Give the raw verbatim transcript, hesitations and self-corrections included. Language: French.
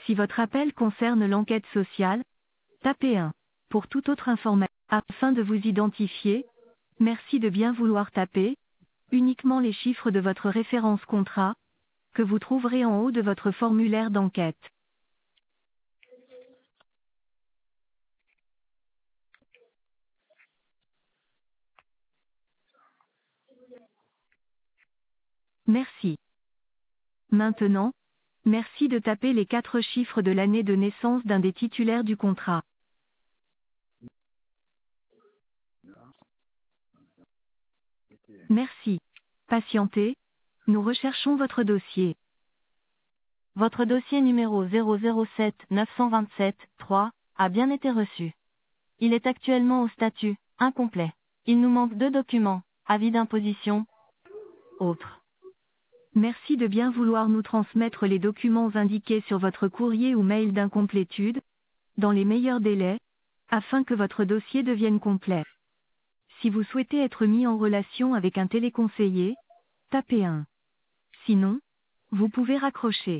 Si votre appel concerne l'enquête sociale, tapez un. Pour toute autre information, afin de vous identifier, merci de bien vouloir taper uniquement les chiffres de votre référence contrat, que vous trouverez en haut de votre formulaire d'enquête. Merci. Maintenant, merci de taper les quatre chiffres de l'année de naissance d'un des titulaires du contrat. Merci. Patientez. Nous recherchons votre dossier. Votre dossier numéro zéro zéro sept neuf deux sept trois a bien été reçu. Il est actuellement au statut incomplet. Il nous manque deux documents, avis d'imposition, autres. Merci de bien vouloir nous transmettre les documents indiqués sur votre courrier ou mail d'incomplétude, dans les meilleurs délais, afin que votre dossier devienne complet. Si vous souhaitez être mis en relation avec un téléconseiller, tapez un. Sinon, vous pouvez raccrocher.